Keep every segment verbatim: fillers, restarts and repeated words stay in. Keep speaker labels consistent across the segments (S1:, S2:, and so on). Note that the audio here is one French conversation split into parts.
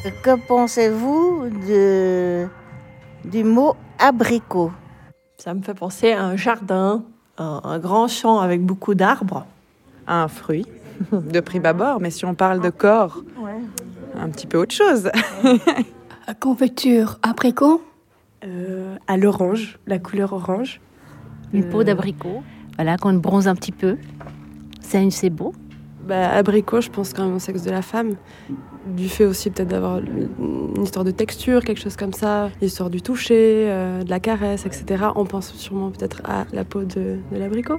S1: Que pensez-vous de, du mot abricot ?
S2: Ça me fait penser à un jardin, un, un grand champ avec beaucoup d'arbres.
S3: À un fruit, de prime abord, mais si on parle de corps,
S2: Ouais.
S3: un petit peu autre chose.
S4: À confiture abricot.
S5: Euh, à l'orange, la couleur orange.
S6: Une
S5: Euh,
S6: peau d'abricot, voilà, qu'on bronze un petit peu. C'est, c'est beau.
S5: Bah, abricot, je pense quand même au sexe de la femme. Du fait aussi peut-être d'avoir une histoire de texture, quelque chose comme ça, l'histoire du toucher, euh, de la caresse, et cetera. On pense sûrement peut-être à la peau de, de l'abricot.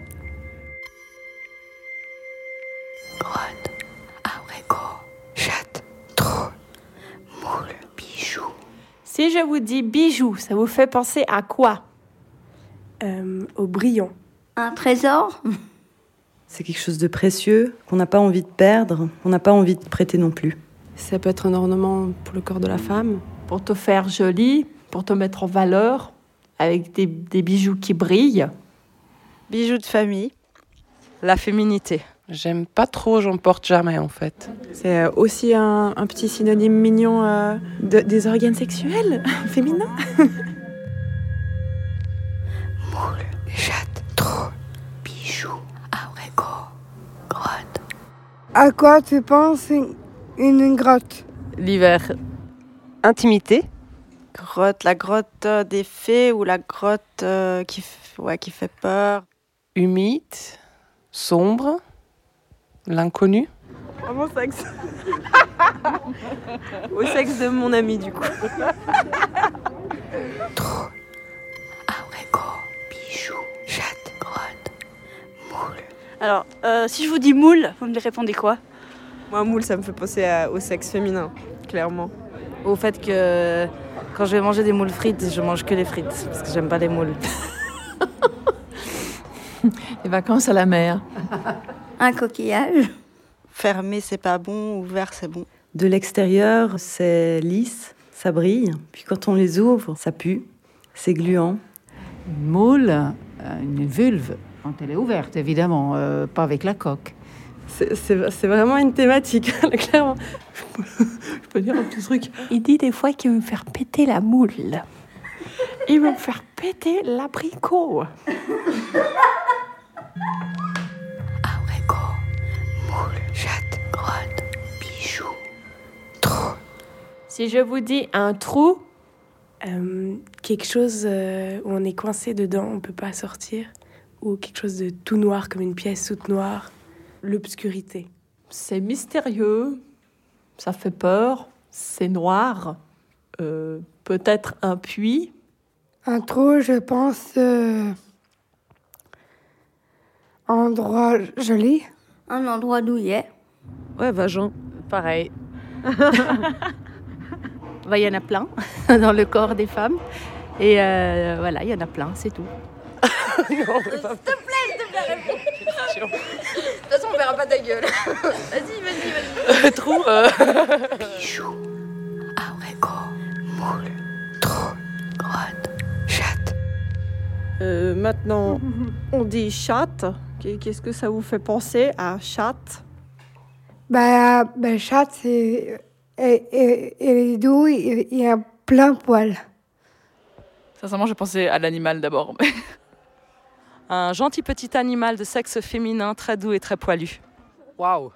S4: Grotte, abricot, chatte, trou, moule, bijou.
S2: Si je vous dis bijoux, ça vous fait penser à quoi ?
S5: Euh, au brillant.
S7: Un trésor ?
S8: C'est quelque chose de précieux qu'on n'a pas envie de perdre, qu'on n'a pas envie de prêter non plus.
S5: Ça peut être un ornement pour le corps de la femme.
S2: Pour te faire jolie, pour te mettre en valeur, avec des, des bijoux qui brillent.
S3: Bijoux de famille, la féminité.
S9: J'aime pas trop, j'en porte jamais en fait.
S5: C'est aussi un, un petit synonyme mignon euh, de, des organes sexuels féminins.
S4: Moule, chatte, trou, bijou, abricot, grotte.
S10: À quoi tu penses une, une grotte ?
S3: L'hiver. Intimité.
S11: Grotte, la grotte des fées ou la grotte euh, qui, f... ouais, qui fait peur.
S9: Humide, sombre, l'inconnu.
S5: À mon sexe. Au sexe de mon ami, du coup.
S4: Trou, abricot, bijou, chatte, grotte, moule.
S7: Alors, euh, si je vous dis moule, vous me répondez quoi ?
S5: Moi, moule, ça me fait penser à, au sexe féminin, clairement.
S1: Au fait que quand je vais manger des moules frites, je mange que les frites, parce que j'aime pas les moules.
S2: Les vacances à la mer.
S7: Un coquillage ?
S11: Fermé, c'est pas bon. Ouvert, c'est bon.
S8: De l'extérieur, c'est lisse, ça brille. Puis quand on les ouvre, ça pue, c'est gluant.
S12: Une moule, une vulve, quand elle est ouverte, évidemment, euh, pas avec la coque.
S5: C'est, c'est, c'est vraiment une thématique, clairement.
S2: Je peux dire un petit truc. Il dit des fois qu'il veut me faire péter la moule. Il veut me faire péter l'abricot.
S4: Abricot, moule, chatte, grotte, bijou, trou.
S2: Si je vous dis un trou,
S5: Euh, quelque chose euh, où on est coincé dedans, on peut pas sortir. Ou quelque chose de tout noir, comme une pièce toute noire. L'obscurité.
S2: c'est mystérieux, ça fait peur, c'est noir, euh, peut-être un puits.
S10: Un trou, je pense, euh, endroit joli.
S7: Un endroit douillet ?
S3: Ouais, vagin.
S6: Pareil. Bah, il y en a plein dans le corps des femmes. Et euh, voilà, il y en a plein, c'est tout.
S11: Non, s'il te plaît, s'il te plaît, réponds. De toute façon, on verra pas ta gueule. Vas-y, vas-y, vas-y.
S9: Trou. Euh...
S4: Bijou, abricot, moule, trou, grotte, chatte.
S2: Euh, maintenant, on dit chatte. Qu'est-ce que ça vous fait penser à chatte ?
S10: Bah, bah chatte, c'est... Et, et, et les doux, il y a plein de poils.
S3: Sincèrement, j'ai pensé à l'animal d'abord. Un gentil petit animal de sexe féminin, très doux et très poilu.
S9: Waouh.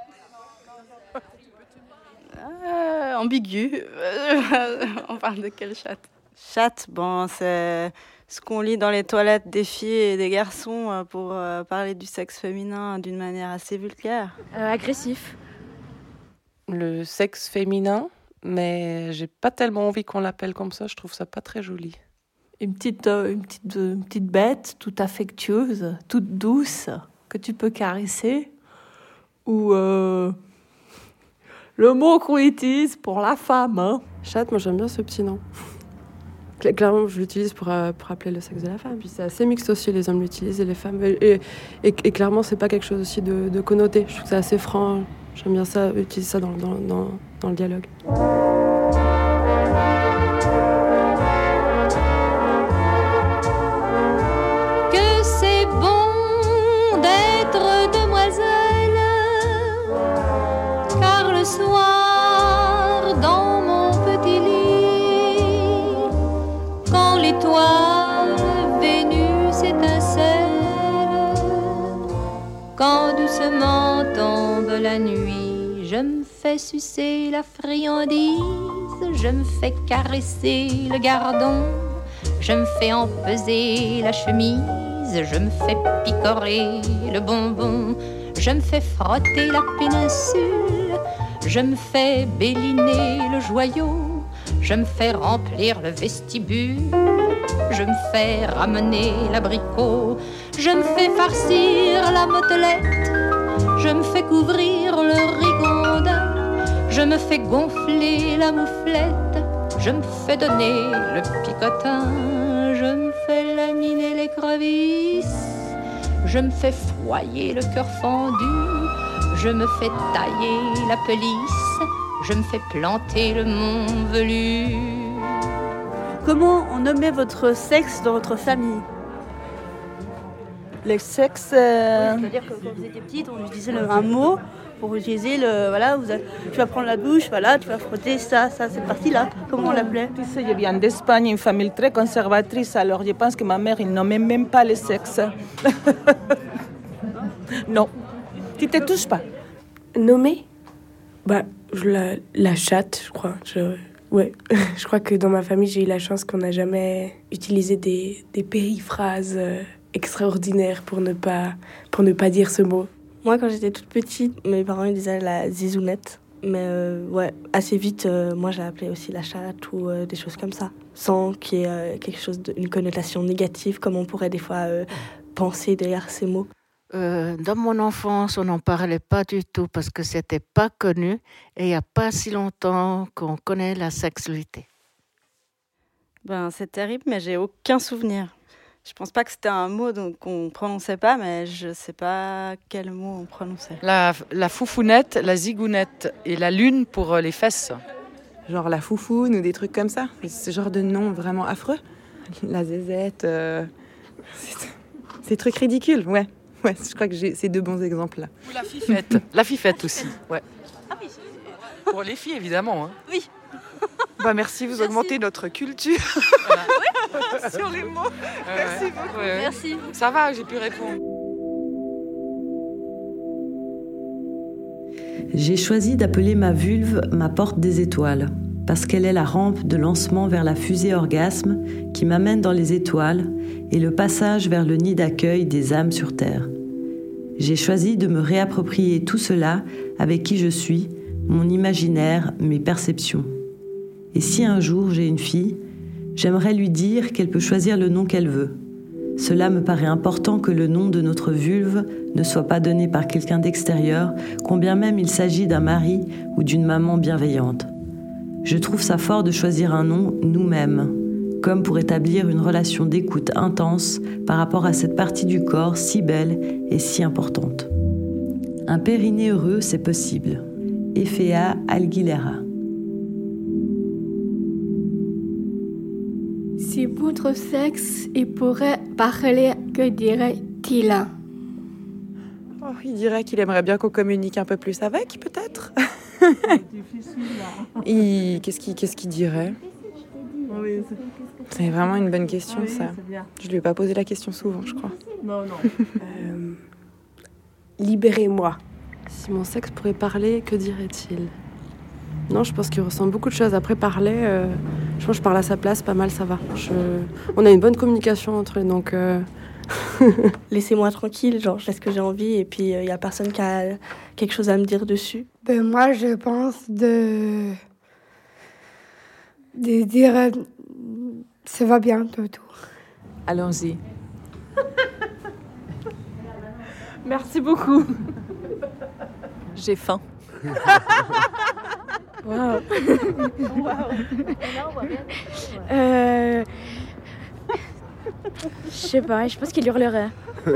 S7: euh, Ambigu. On parle de quelle chatte ?
S11: Chatte, bon, c'est ce qu'on lit dans les toilettes des filles et des garçons pour euh, parler du sexe féminin d'une manière assez vulgaire.
S7: Euh, agressif.
S9: Le sexe féminin, mais j'ai pas tellement envie qu'on l'appelle comme ça, je trouve ça pas très joli.
S2: Une petite, euh, une petite, euh, une petite bête toute affectueuse, toute douce, que tu peux caresser. Ou euh, le mot qu'on utilise pour la femme. Hein.
S5: Chatte, moi j'aime bien ce petit nom. Cla- Clairement, je l'utilise pour, euh, pour appeler le sexe de la femme. Puis c'est assez mixte aussi, les hommes l'utilisent et les femmes. Et, et, et, et clairement, c'est pas quelque chose aussi de, de connoté. Je trouve que c'est assez franc. J'aime bien ça, utiliser ça dans, dans, dans, dans le dialogue.
S13: Que c'est bon d'être demoiselle, car le soir dans étoiles, Vénus étincelle. Quand doucement tombe la nuit, je me fais sucer la friandise, je me fais caresser le gardon, je me fais empeser la chemise, je me fais picorer le bonbon, je me fais frotter la péninsule, je me fais béliner le joyau, je me fais remplir le vestibule, je me fais ramener l'abricot, je me fais farcir la motelette, je me fais couvrir le rigondin, je me fais gonfler la mouflette, je me fais donner le picotin, je me fais laminer l'écrevisse, je me fais foyer le cœur fendu, je me fais tailler la pelisse, je me fais planter le mont velu.
S14: Comment on nommait votre sexe dans votre famille?
S15: Le sexe... Euh...
S14: Oui, c'est-à-dire que quand vous étiez petite, on utilisait le, un mot pour utiliser le... Voilà, vous avez, tu vas prendre la douche, voilà, tu vas frotter ça, ça, cette partie-là. Comment on l'appelait?
S15: Tu sais, je viens d'Espagne, une famille très conservatrice, alors je pense que ma mère, il nommait même pas le sexe. Non, tu te touches pas.
S16: Nommer? Bah, je la, la chatte, je crois. Je, ouais, je crois que dans ma famille, j'ai eu la chance qu'on n'a jamais utilisé des, des périphrases euh, extraordinaires pour ne pas, pour ne pas dire ce mot.
S1: Moi, quand j'étais toute petite, mes parents ils disaient la zizounette. Mais euh, ouais, assez vite, euh, moi, j'ai appelé aussi la chatte ou euh, des choses comme ça. Sans qu'il y ait euh, quelque chose, de, une connotation négative, comme on pourrait des fois euh, penser derrière ces mots.
S17: Euh, dans mon enfance, on n'en parlait pas du tout parce que c'était pas connu et il n'y a pas si longtemps qu'on connaît la sexualité.
S11: Ben, c'est terrible, mais j'ai aucun souvenir. Je pense pas que c'était un mot donc, qu'on prononçait pas, mais je sais pas quel mot on prononçait.
S3: La, la foufounette, la zigounette et la lune pour les fesses.
S18: Genre la foufoune ou des trucs comme ça. Ce genre de nom vraiment affreux. La zézette, euh... c'est... c'est des trucs ridicules, ouais. Ouais, je crois que j'ai ces deux bons exemples-là.
S3: Ou la fifette. La fifette aussi, ouais. Ah oui, pour les filles, évidemment. Hein.
S14: Oui.
S18: Bah merci, vous merci. Augmentez notre culture.
S3: Voilà.
S18: Oui. Sur les mots.
S3: Euh,
S18: merci
S3: ouais.
S18: beaucoup.
S3: Ouais, ouais.
S14: Merci.
S3: Ça va, j'ai pu répondre.
S8: J'ai choisi d'appeler ma vulve ma porte des étoiles, parce qu'elle est la rampe de lancement vers la fusée orgasme qui m'amène dans les étoiles et le passage vers le nid d'accueil des âmes sur Terre. J'ai choisi de me réapproprier tout cela avec qui je suis, mon imaginaire, mes perceptions. Et si un jour j'ai une fille, j'aimerais lui dire qu'elle peut choisir le nom qu'elle veut. Cela me paraît important que le nom de notre vulve ne soit pas donné par quelqu'un d'extérieur, combien même il s'agit d'un mari ou d'une maman bienveillante. Je trouve ça fort de choisir un nom nous-mêmes, comme pour établir une relation d'écoute intense par rapport à cette partie du corps si belle et si importante. Un périnée heureux, c'est possible. Efea Alguilera.
S19: Si votre sexe, il pourrait parler, que dirait-il?
S18: Oh, il dirait qu'il aimerait bien qu'on communique un peu plus avec, peut-être. il... Qu'est-ce qu'il qu'est-ce qu'il dirait? C'est vraiment une bonne question, ça. Je lui ai pas posé la question souvent, je crois.
S14: Non, non.
S16: euh... Libérez-moi.
S5: Si mon sexe pourrait parler, que dirait-il? Non, je pense qu'il ressent beaucoup de choses. Après, parler, euh, je pense que je parle à sa place, pas mal, ça va. Je... On a une bonne communication entre les, donc... Euh...
S1: Laissez-moi tranquille, genre, je fais ce que j'ai envie et puis il euh, n'y a personne qui a quelque chose à me dire dessus.
S10: Ben, moi, je pense de... de dire... Euh, ça va bien, tout, tout.
S18: Allons-y.
S2: Merci beaucoup.
S3: J'ai faim.
S14: Waouh. euh... Je sais pas, je pense qu'il hurlerait.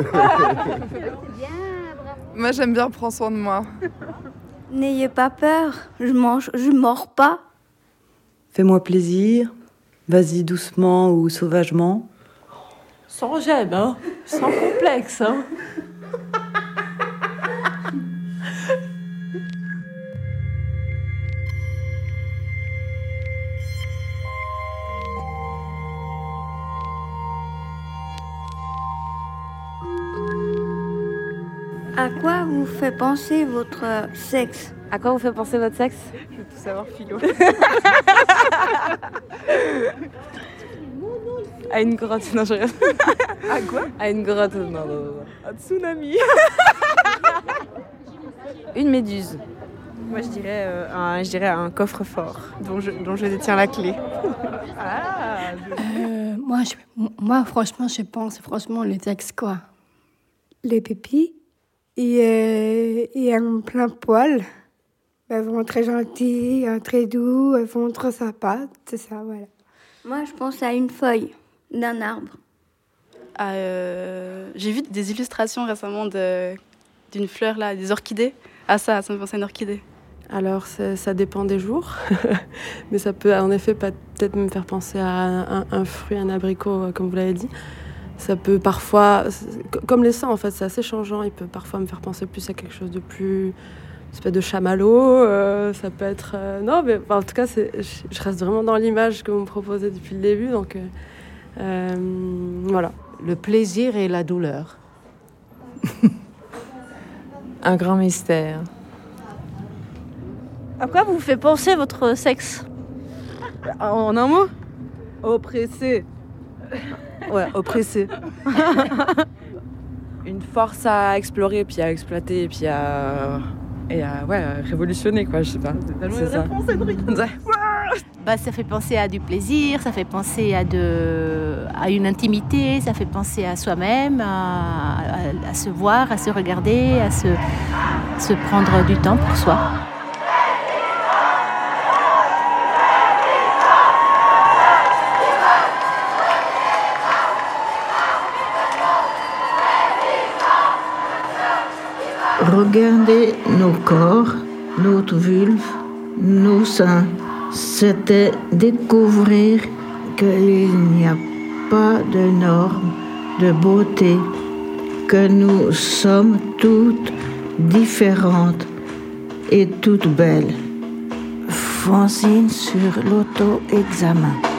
S20: Moi, j'aime bien prendre soin de moi.
S21: N'ayez pas peur, je mange, je mords pas.
S8: Fais-moi plaisir, vas-y doucement ou sauvagement.
S2: Sans gêne, hein, sans complexe, hein.
S21: À quoi vous fait penser votre sexe?
S12: À quoi vous fait penser votre sexe?
S20: Je veux tout savoir, philo.
S12: À une grotte, non je rigole.
S20: À quoi?
S12: À une grotte, non, non, non.
S20: Un tsunami.
S12: Une méduse.
S22: Moi je dirais, euh, un, je dirais un coffre-fort dont je, dont je détiens la clé.
S20: Ah,
S19: Euh, moi, je- moi, franchement, je pense franchement le sexe quoi.
S10: Les pépis et, euh, et un plein poil. Elles vont très gentilles, euh, très doux, elles vont trop sympas, c'est ça, voilà.
S21: Moi, je pense à une feuille d'un arbre.
S7: Ah, euh, j'ai vu des illustrations récemment de, d'une fleur, là, des orchidées. Ah ça, ça me fait penser à une orchidée.
S5: Alors, ça, ça dépend des jours, mais ça peut en effet pas- peut-être me faire penser à un, un fruit, un abricot, comme vous l'avez dit. Ça peut parfois, comme les seins en fait, c'est assez changeant. Il peut parfois me faire penser plus à quelque chose de plus, une espèce de chamallow. Euh, ça peut être, euh, non, mais enfin, en tout cas, c'est, je, je reste vraiment dans l'image que vous me proposez depuis le début, donc euh, euh, voilà.
S17: Le plaisir et la douleur.
S23: Un grand mystère.
S14: À quoi vous fait penser votre sexe?
S12: En un mot? Oppressé. Ouais, oppressé. Une force à explorer, puis à exploiter, puis à... Et à, ouais, à révolutionner, quoi, je sais pas. C'est ça.
S6: Bah, ça fait penser à du plaisir, ça fait penser à, de, à une intimité, ça fait penser à soi-même, à, à- à se voir, à se regarder, à se, se prendre du temps pour soi.
S17: Regarder nos corps, notre vulve, nos seins, c'était découvrir qu'il n'y a pas de normes de beauté, que nous sommes toutes différentes et toutes belles. Fanzine sur l'auto-examen.